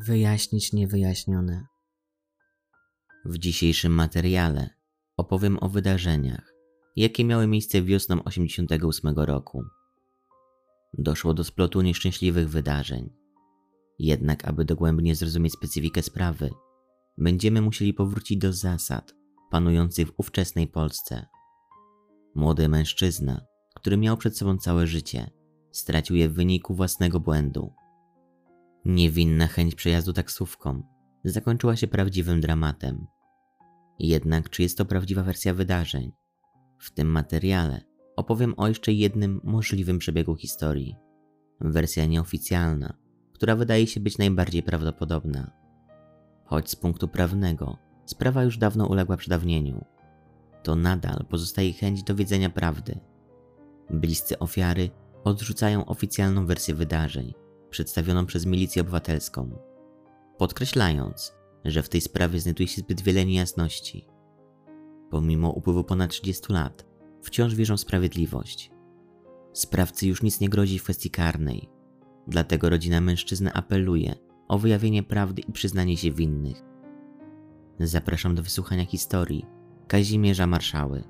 Wyjaśnić niewyjaśnione. W dzisiejszym materiale opowiem o wydarzeniach, jakie miały miejsce wiosną 88 roku. Doszło do splotu nieszczęśliwych wydarzeń. Jednak aby dogłębnie zrozumieć specyfikę sprawy, będziemy musieli powrócić do zasad panujących w ówczesnej Polsce. Młody mężczyzna, który miał przed sobą całe życie, stracił je w wyniku własnego błędu. Niewinna chęć przejazdu taksówką zakończyła się prawdziwym dramatem. Jednak czy jest to prawdziwa wersja wydarzeń? W tym materiale opowiem o jeszcze jednym możliwym przebiegu historii. Wersja nieoficjalna, która wydaje się być najbardziej prawdopodobna. Choć z punktu prawnego sprawa już dawno uległa przedawnieniu, to nadal pozostaje chęć dowiedzenia prawdy. Bliscy ofiary odrzucają oficjalną wersję wydarzeń przedstawioną przez milicję obywatelską, podkreślając, że w tej sprawie znajduje się zbyt wiele niejasności. Pomimo upływu ponad 30 lat, wciąż wierzą w sprawiedliwość. Sprawcy już nic nie grozi w kwestii karnej, dlatego rodzina mężczyzny apeluje o wyjawienie prawdy i przyznanie się winnych. Zapraszam do wysłuchania historii Kazimierza Marszały.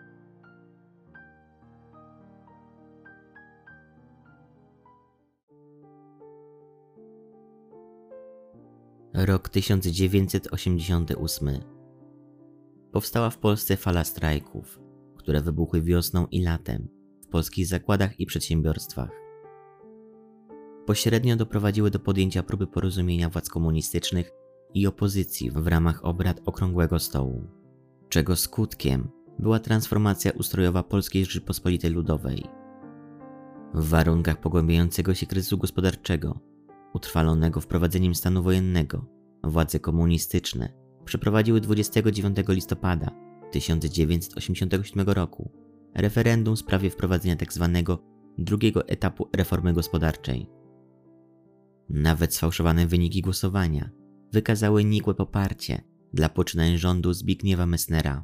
Rok 1988. Powstała w Polsce fala strajków, które wybuchły wiosną i latem w polskich zakładach i przedsiębiorstwach. Pośrednio doprowadziły do podjęcia próby porozumienia władz komunistycznych i opozycji w ramach obrad Okrągłego Stołu, czego skutkiem była transformacja ustrojowa Polskiej Rzeczypospolitej Ludowej. W warunkach pogłębiającego się kryzysu gospodarczego, utrwalonego wprowadzeniem stanu wojennego, władze komunistyczne przeprowadziły 29 listopada 1987 roku referendum w sprawie wprowadzenia tzw. drugiego etapu reformy gospodarczej. Nawet sfałszowane wyniki głosowania wykazały nikłe poparcie dla poczynań rządu Zbigniewa Messnera.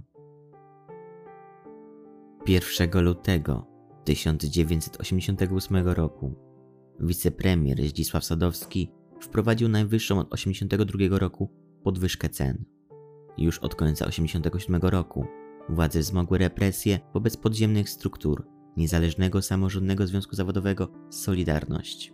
1 lutego 1988 roku wicepremier Zdzisław Sadowski wprowadził najwyższą od 1982 roku podwyżkę cen. Już od końca 1987 roku władze wzmogły represje wobec podziemnych struktur Niezależnego Samorządnego Związku Zawodowego Solidarność.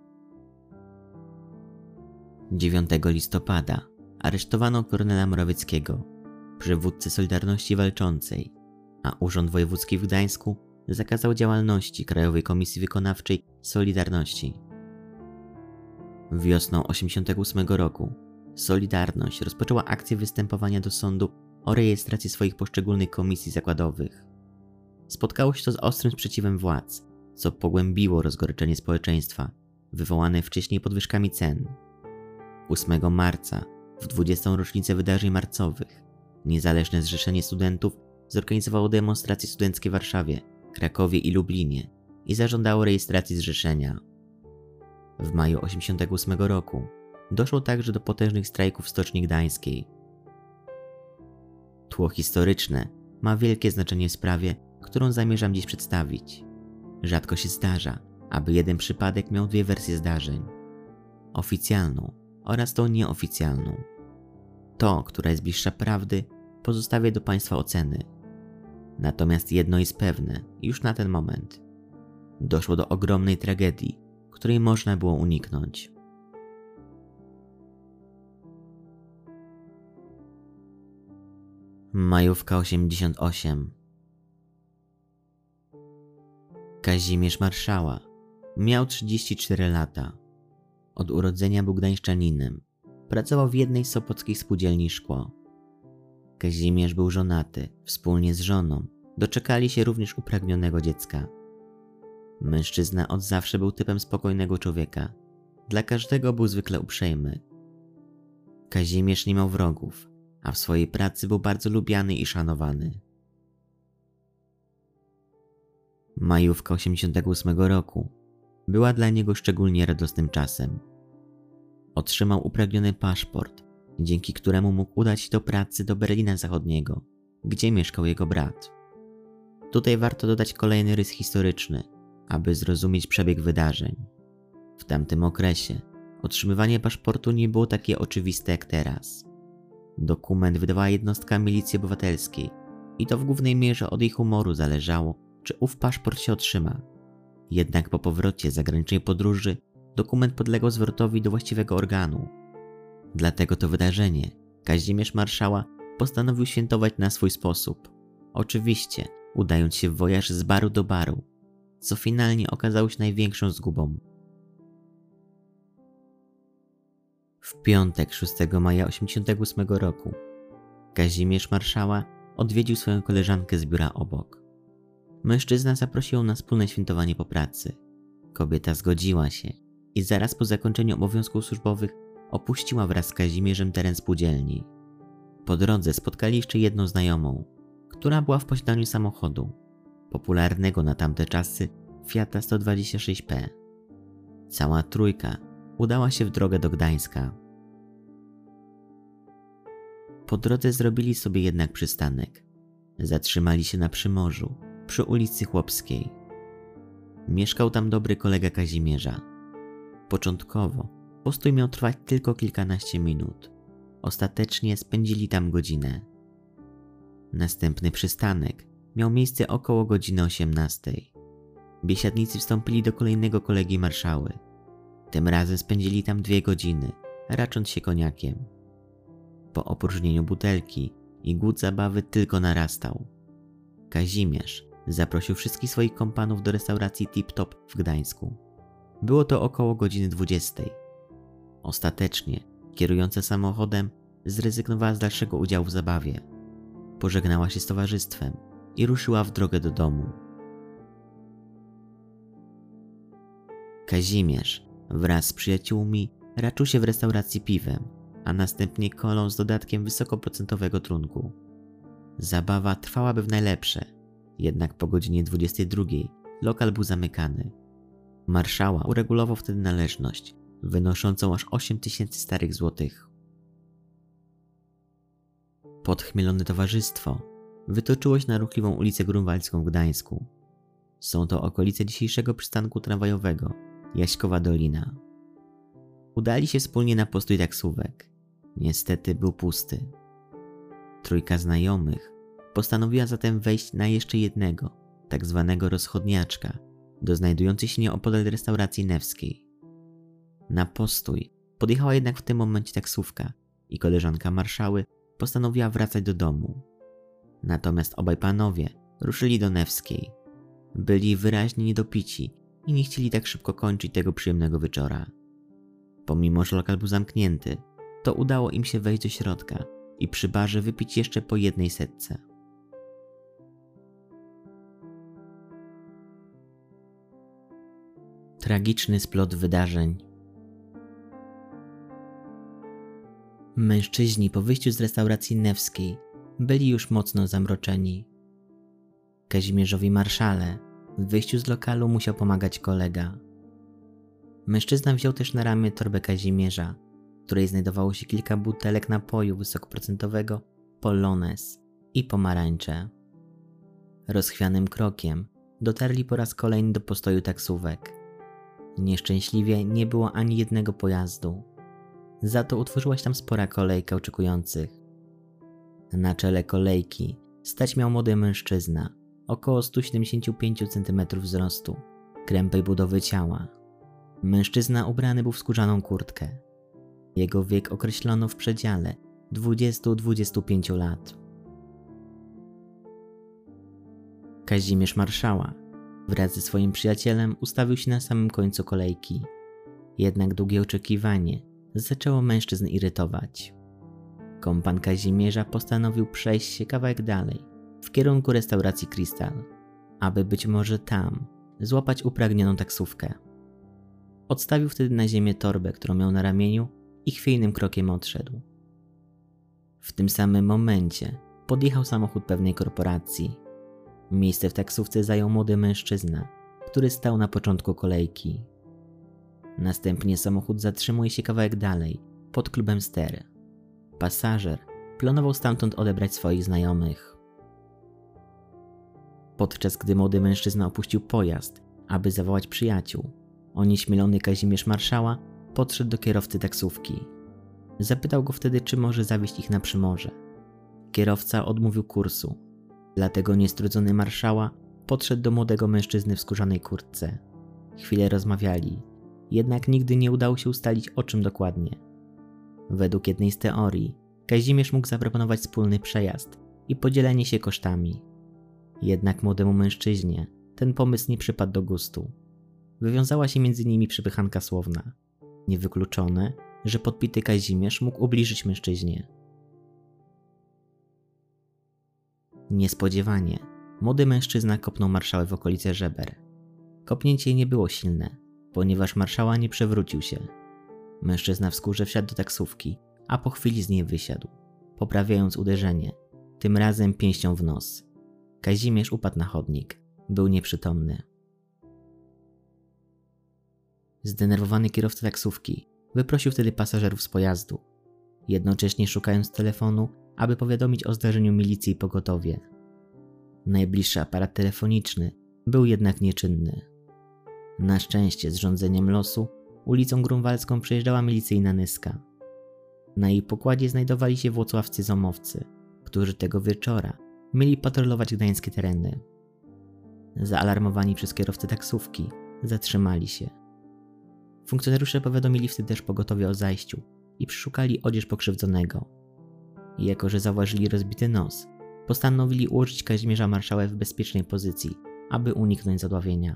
9 listopada aresztowano Kornela Morawieckiego, przywódcę Solidarności Walczącej, a Urząd Wojewódzki w Gdańsku zakazał działalności Krajowej Komisji Wykonawczej Solidarności. Wiosną 1988 roku Solidarność rozpoczęła akcję występowania do sądu o rejestrację swoich poszczególnych komisji zakładowych. Spotkało się to z ostrym sprzeciwem władz, co pogłębiło rozgoryczenie społeczeństwa, wywołane wcześniej podwyżkami cen. 8 marca, w 20. rocznicę wydarzeń marcowych, Niezależne Zrzeszenie Studentów zorganizowało demonstracje studenckie w Warszawie, Krakowie i Lublinie i zażądało rejestracji zrzeszenia. W maju 1988 roku doszło także do potężnych strajków w Stoczni Gdańskiej. Tło historyczne ma wielkie znaczenie w sprawie, którą zamierzam dziś przedstawić. Rzadko się zdarza, aby jeden przypadek miał dwie wersje zdarzeń. Oficjalną oraz tą nieoficjalną. To, która jest bliższa prawdy, pozostawię do Państwa oceny. Natomiast jedno jest pewne już na ten moment. Doszło do ogromnej tragedii, której można było uniknąć. Majówka 88. Kazimierz Marszała miał 34 lata. Od urodzenia był gdańszczaninem. Pracował w jednej z sopockich spółdzielni Szkło. Kazimierz był żonaty. Wspólnie z żoną doczekali się również upragnionego dziecka. Mężczyzna od zawsze był typem spokojnego człowieka. Dla każdego był zwykle uprzejmy. Kazimierz nie miał wrogów, a w swojej pracy był bardzo lubiany i szanowany. Majówka 1988 roku była dla niego szczególnie radosnym czasem. Otrzymał upragniony paszport, dzięki któremu mógł udać się do pracy do Berlina Zachodniego, gdzie mieszkał jego brat. Tutaj warto dodać kolejny rys historyczny, aby zrozumieć przebieg wydarzeń. W tamtym okresie Otrzymywanie paszportu nie było takie oczywiste jak teraz. Dokument wydawała jednostka milicji obywatelskiej i to w głównej mierze od jej humoru zależało, czy ów paszport się otrzyma. Jednak po powrocie z zagranicznej podróży dokument podlegał zwrotowi do właściwego organu. Dlatego to wydarzenie Kazimierz Marszała postanowił świętować na swój sposób. Oczywiście udając się w wojaż z baru do baru, co finalnie okazało się największą zgubą. W piątek 6 maja 1988 roku Kazimierz Marszała odwiedził swoją koleżankę z biura obok. Mężczyzna zaprosił ją na wspólne świętowanie po pracy. Kobieta zgodziła się i zaraz po zakończeniu obowiązków służbowych opuściła wraz z Kazimierzem teren spółdzielni. Po drodze spotkali jeszcze jedną znajomą, która była w posiadaniu samochodu, popularnego na tamte czasy Fiata 126P. Cała trójka udała się w drogę do Gdańska. Po drodze zrobili sobie jednak przystanek. Zatrzymali się na Przymorzu, przy ulicy Chłopskiej. Mieszkał tam dobry kolega Kazimierza. Początkowo postój miał trwać tylko kilkanaście minut. Ostatecznie spędzili tam godzinę. Następny przystanek miał miejsce około godziny 18. Biesiadnicy wstąpili do kolejnego kolegi Marszały. Tym razem spędzili tam 2 godziny, racząc się koniakiem. Po opróżnieniu butelki i głód zabawy tylko narastał. Kazimierz zaprosił wszystkich swoich kompanów do restauracji Tip Top w Gdańsku. Było to około godziny 20. Ostatecznie kierująca samochodem zrezygnowała z dalszego udziału w zabawie. Pożegnała się z towarzystwem i ruszyła w drogę do domu. Kazimierz wraz z przyjaciółmi raczył się w restauracji piwem, a następnie kolą z dodatkiem wysokoprocentowego trunku. Zabawa trwałaby w najlepsze, jednak po godzinie 22 lokal był zamykany. Marszała uregulował wtedy należność, wynoszącą aż 8000 starych złotych. Podchmielone towarzystwo wytoczyło się na ruchliwą ulicę Grunwaldzką w Gdańsku. Są to okolice dzisiejszego przystanku tramwajowego Jaśkowa Dolina. Udali się wspólnie na postój taksówek. Niestety był pusty. Trójka znajomych postanowiła zatem wejść na jeszcze jednego, tak zwanego rozchodniaczka, do znajdującej się nieopodal restauracji Newskiej. Na postój podjechała jednak w tym momencie taksówka i koleżanka Marszały postanowiła wracać do domu. Natomiast obaj panowie ruszyli do Newskiej. Byli wyraźnie niedopici i nie chcieli tak szybko kończyć tego przyjemnego wieczora. Pomimo że lokal był zamknięty, to udało im się wejść do środka i przy barze wypić jeszcze po 1 setce. Tragiczny splot wydarzeń. Mężczyźni po wyjściu z restauracji Newskiej byli już mocno zamroczeni. Kazimierzowi Marszale w wyjściu z lokalu musiał pomagać kolega. Mężczyzna wziął też na ramię torbę Kazimierza, w której znajdowało się kilka butelek napoju wysokoprocentowego Polonez i pomarańcze. Rozchwianym krokiem dotarli po raz kolejny do postoju taksówek. Nieszczęśliwie nie było ani jednego pojazdu. Za to utworzyła się tam spora kolejka oczekujących. Na czele kolejki stać miał młody mężczyzna, około 175 cm wzrostu, krępej budowy ciała. Mężczyzna ubrany był w skórzaną kurtkę. Jego wiek określono w przedziale 20-25 lat. Kazimierz Marszała wraz ze swoim przyjacielem ustawił się na samym końcu kolejki. Jednak długie oczekiwanie zaczęło mężczyzn irytować. Kompan Kazimierza postanowił przejść się kawałek dalej, w kierunku restauracji Krystal, aby być może tam złapać upragnioną taksówkę. Odstawił wtedy na ziemię torbę, którą miał na ramieniu i chwiejnym krokiem odszedł. W tym samym momencie podjechał samochód pewnej korporacji. Miejsce w taksówce zajął młody mężczyzna, który stał na początku kolejki. Następnie samochód zatrzymuje się kawałek dalej, pod klubem Ster. Pasażer planował stamtąd odebrać swoich znajomych. Podczas gdy młody mężczyzna opuścił pojazd, aby zawołać przyjaciół, onieśmielony Kazimierz Marszała podszedł do kierowcy taksówki. Zapytał go wtedy, czy może zawieźć ich na Przymorze. Kierowca odmówił kursu, dlatego niestrudzony marszała podszedł do młodego mężczyzny w skórzanej kurtce. Chwilę rozmawiali, jednak nigdy nie udało się ustalić, o czym dokładnie. Według jednej z teorii Kazimierz mógł zaproponować wspólny przejazd i podzielenie się kosztami. Jednak młodemu mężczyźnie ten pomysł nie przypadł do gustu. Wywiązała się między nimi przepychanka słowna. Niewykluczone, że podpity Kazimierz mógł ubliżyć mężczyźnie. Niespodziewanie młody mężczyzna kopnął marszałę w okolice żeber. Kopnięcie nie było silne, ponieważ marszała nie przewrócił się. Mężczyzna w skórze wsiadł do taksówki, a po chwili z niej wysiadł, poprawiając uderzenie, tym razem pięścią w nos. Kazimierz upadł na chodnik. Był nieprzytomny. Zdenerwowany kierowca taksówki wyprosił wtedy pasażerów z pojazdu, jednocześnie szukając telefonu, aby powiadomić o zdarzeniu milicję i pogotowie. Najbliższy aparat telefoniczny był jednak nieczynny. Na szczęście z rządzeniem losu ulicą Grunwaldzką przejeżdżała milicyjna nyska. Na jej pokładzie znajdowali się włocławscy zomowcy, którzy tego wieczora mieli patrolować gdańskie tereny. Zaalarmowani przez kierowcę taksówki zatrzymali się. Funkcjonariusze powiadomili wtedy też pogotowie o zajściu i przeszukali odzież pokrzywdzonego. I jako że zauważyli rozbity nos, postanowili ułożyć Kazimierza marszałę w bezpiecznej pozycji, aby uniknąć zadławienia.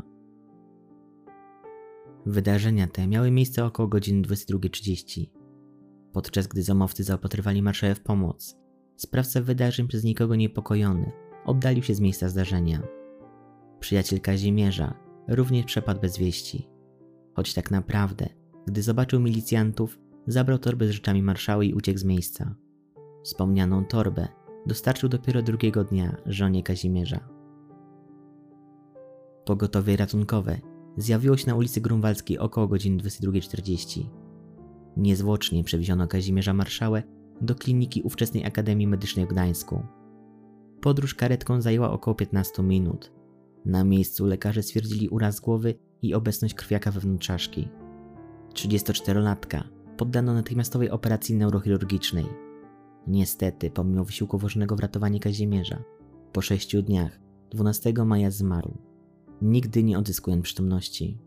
Wydarzenia te miały miejsce około godziny 22:30. Podczas gdy zomowcy zaopatrywali marszałę w pomoc, sprawca wydarzeń przez nikogo niepokojony oddalił się z miejsca zdarzenia. Przyjaciel Kazimierza również przepadł bez wieści. Choć tak naprawdę, gdy zobaczył milicjantów, zabrał torbę z rzeczami marszałej i uciekł z miejsca. Wspomnianą torbę dostarczył dopiero drugiego dnia żonie Kazimierza. Pogotowie ratunkowe zjawiło się na ulicy Grunwaldzkiej około godziny 22:40. Niezwłocznie przewieziono Kazimierza marszałę do kliniki ówczesnej Akademii Medycznej w Gdańsku. Podróż karetką zajęła około 15 minut. Na miejscu lekarze stwierdzili uraz głowy i obecność krwiaka wewnątrz czaszki. 34-latka poddano natychmiastowej operacji neurochirurgicznej. Niestety, pomimo wysiłku włożonego w ratowanie Kazimierza, po 6 dniach, 12 maja zmarł, nigdy nie odzyskując przytomności.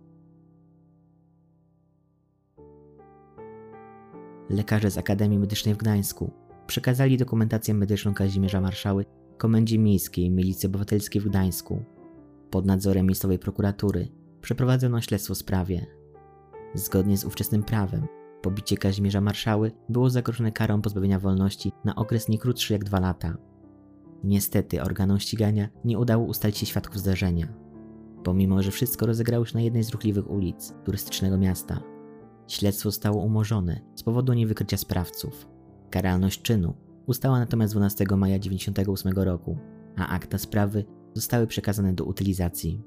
Lekarze z Akademii Medycznej w Gdańsku przekazali dokumentację medyczną Kazimierza Marszały Komendzie Miejskiej Milicji Obywatelskiej w Gdańsku. Pod nadzorem miejscowej prokuratury przeprowadzono śledztwo w sprawie. Zgodnie z ówczesnym prawem, pobicie Kazimierza Marszały było zagrożone karą pozbawienia wolności na okres nie krótszy jak 2 lata. Niestety organom ścigania nie udało ustalić się świadków zdarzenia. Pomimo, że wszystko rozegrało się na jednej z ruchliwych ulic turystycznego miasta, śledztwo zostało umorzone z powodu niewykrycia sprawców. Karalność czynu ustała natomiast 12 maja 1998 roku, a akta sprawy zostały przekazane do utylizacji.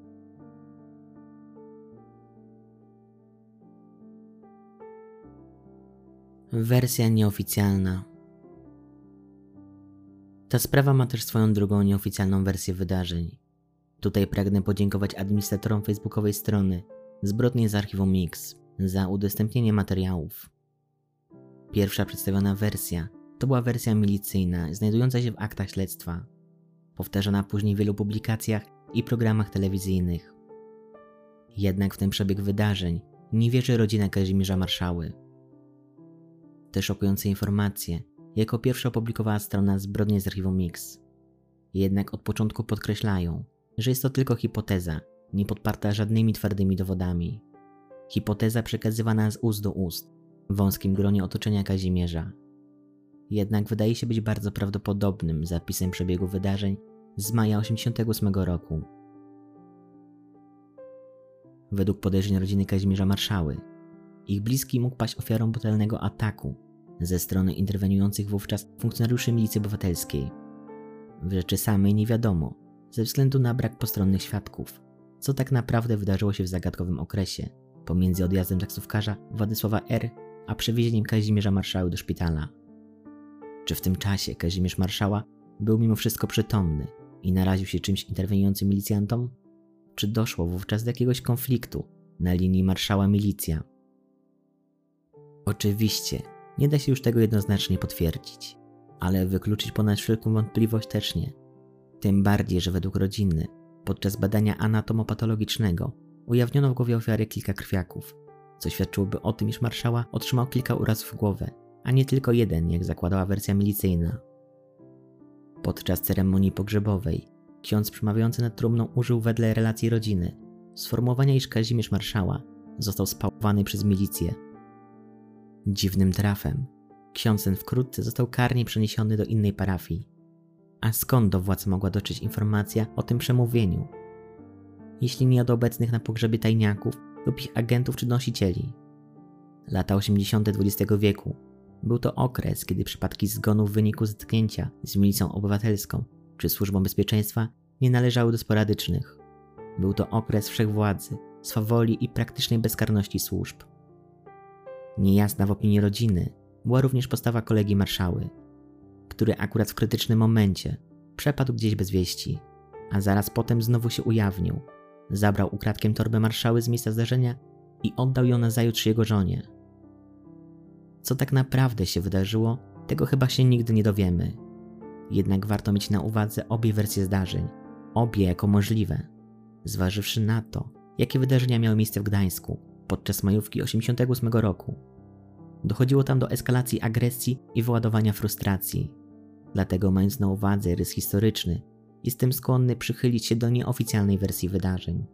Wersja nieoficjalna. Ta sprawa ma też swoją drugą nieoficjalną wersję wydarzeń. Tutaj pragnę podziękować administratorom facebookowej strony Zbrodnie z Archiwum Mix za udostępnienie materiałów. Pierwsza przedstawiona wersja to była wersja milicyjna, znajdująca się w aktach śledztwa, powtarzana później w wielu publikacjach i programach telewizyjnych. Jednak w ten przebieg wydarzeń nie wierzy rodzina Kazimierza Marszały. Te szokujące informacje jako pierwsza opublikowała strona Zbrodnie z Archiwum Mix. Jednak od początku podkreślają, że jest to tylko hipoteza, nie podparta żadnymi twardymi dowodami. Hipoteza przekazywana z ust do ust, w wąskim gronie otoczenia Kazimierza. Jednak wydaje się być bardzo prawdopodobnym zapisem przebiegu wydarzeń z maja 1988 roku. Według podejrzeń rodziny Kazimierza Marszały, ich bliski mógł paść ofiarą brutalnego ataku ze strony interweniujących wówczas funkcjonariuszy Milicji Obywatelskiej. W rzeczy samej nie wiadomo, ze względu na brak postronnych świadków, co tak naprawdę wydarzyło się w zagadkowym okresie pomiędzy odjazdem taksówkarza Władysława R. a przewiezieniem Kazimierza Marszały do szpitala. Czy w tym czasie Kazimierz Marszała był mimo wszystko przytomny i naraził się czymś interweniującym milicjantom? Czy doszło wówczas do jakiegoś konfliktu na linii Marszała-Milicja? Oczywiście, nie da się już tego jednoznacznie potwierdzić, ale wykluczyć ponad wszelką wątpliwość też nie. Tym bardziej, że według rodziny, podczas badania anatomopatologicznego ujawniono w głowie ofiary kilka krwiaków, co świadczyłoby o tym, iż marszała otrzymał kilka urazów w głowę, a nie tylko jeden, jak zakładała wersja milicyjna. Podczas ceremonii pogrzebowej ksiądz przemawiający nad trumną użył wedle relacji rodziny sformułowania, iż Kazimierz Marszała został spałowany przez milicję. Dziwnym trafem ksiądz ten wkrótce został karnie przeniesiony do innej parafii. A skąd do władz mogła dotrzeć informacja o tym przemówieniu? Jeśli nie od obecnych na pogrzebie tajniaków lub ich agentów czy nosicieli. Lata 80. XX wieku był to okres, kiedy przypadki zgonów w wyniku zetknięcia z milicją obywatelską czy służbą bezpieczeństwa nie należały do sporadycznych. Był to okres wszechwładzy, swawoli i praktycznej bezkarności służb. Niejasna w opinii rodziny była również postawa kolegi Marszały, który akurat w krytycznym momencie przepadł gdzieś bez wieści, a zaraz potem znowu się ujawnił. Zabrał ukradkiem torbę Marszały z miejsca zdarzenia i oddał ją nazajutrz jego żonie. Co tak naprawdę się wydarzyło, tego chyba się nigdy nie dowiemy. Jednak warto mieć na uwadze obie wersje zdarzeń, obie jako możliwe, zważywszy na to, jakie wydarzenia miały miejsce w Gdańsku podczas majówki 1988 roku. Dochodziło tam do eskalacji agresji i wyładowania frustracji. Dlatego, mając na uwadze rys historyczny, jestem skłonny przychylić się do nieoficjalnej wersji wydarzeń.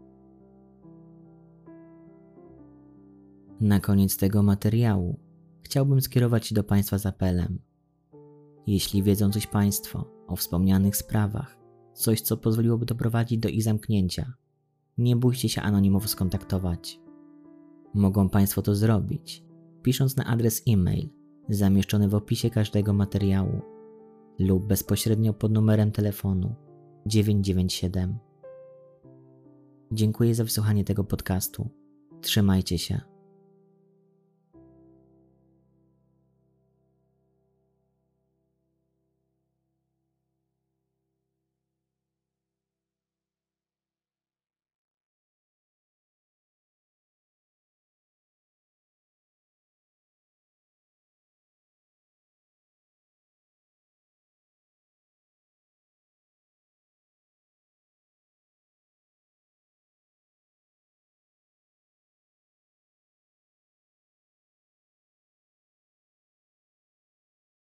Na koniec tego materiału chciałbym skierować się do Państwa z apelem. Jeśli wiedzą coś Państwo o wspomnianych sprawach, coś co pozwoliłoby doprowadzić do ich zamknięcia, nie bójcie się anonimowo skontaktować. Mogą Państwo to zrobić, pisząc na adres e-mail zamieszczony w opisie każdego materiału lub bezpośrednio pod numerem telefonu 997. Dziękuję za wysłuchanie tego podcastu. Trzymajcie się.